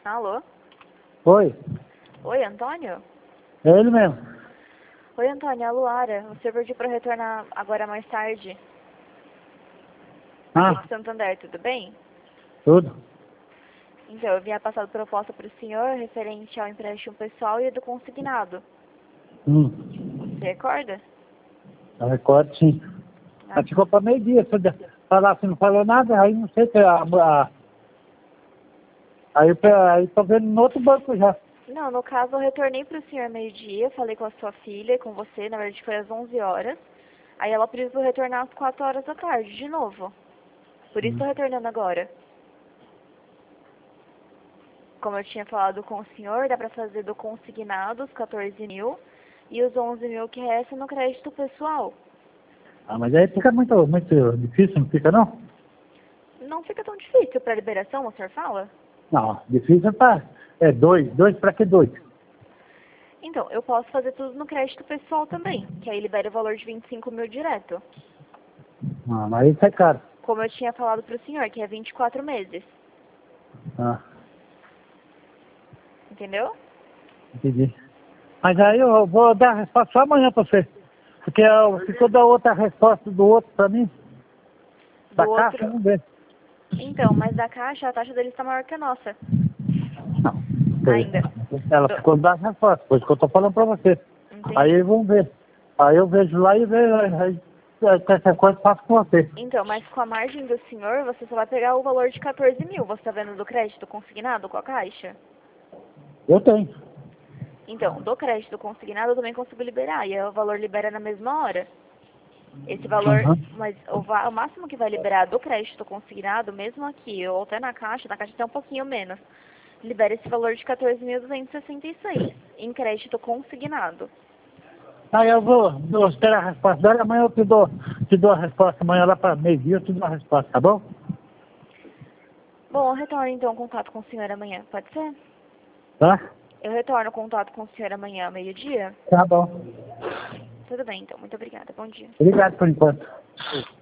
Alô? Oi, Oi, Antônio? é ele mesmo. Oi, Antônio, é a Luara. Você pediu para retornar agora mais tarde. Aqui Ah, de Santander, tudo bem? tudo. Então, eu vinha passar proposta para o senhor referente ao empréstimo pessoal e do consignado. Você recorda? Eu recordo sim. Ah, Mas ficou para meio-dia, se falar assim, não falou nada, aí não sei se aí tô vendo no outro banco já. Não, no caso, eu retornei para o senhor meio-dia, falei com a sua filha e com você, na verdade foi às 11 horas. Aí ela precisou retornar às 4 horas da tarde, de novo. Por isso estou retornando agora. Como eu tinha falado com o senhor, dá para fazer do consignado os 14 mil e os 11 mil que restam no crédito pessoal. Ah, mas aí fica muito difícil, não fica não? Não fica tão difícil para liberação, o senhor fala? Não, difícil é dois para que dois? Então, eu posso fazer tudo no crédito pessoal também, que aí libera o valor de 25 mil direto. Ah, mas isso é caro. Como eu tinha falado para o senhor, que é 24 meses. Ah, Entendeu? entendi. Mas aí eu vou dar a resposta só amanhã para você. Porque ficou da outra resposta do outro para mim, Do da caixa, outro... vamos ver. Então, mas da caixa, a taxa deles está maior que a nossa. Não, Ainda. ela Do... ficou da resposta, por isso que eu tô falando para você. Entendi. Aí vamos ver. Aí eu vejo lá e vejo, aí qualquer coisa eu faço com você. Então, mas com a margem do senhor, você só vai pegar o valor de 14 mil. Você está vendo do crédito consignado com a caixa? Eu tenho. Então, do crédito consignado eu também consigo liberar. E aí o valor libera na mesma hora. Esse valor, Uhum. mas o máximo que vai liberar do crédito consignado, mesmo aqui, ou até na caixa até um pouquinho menos, libera esse valor de 14.266 em crédito consignado. Aí eu vou esperar a resposta dela, amanhã eu te dou a resposta, amanhã lá para meio-dia eu te dou a resposta, tá bom? Bom, eu retorno então o contato com o senhor amanhã, pode ser? Tá? Eu retorno o contato com o senhor amanhã ao meio-dia? Tá bom. Tudo bem, então. Muito obrigada. Bom dia. Obrigado por enquanto.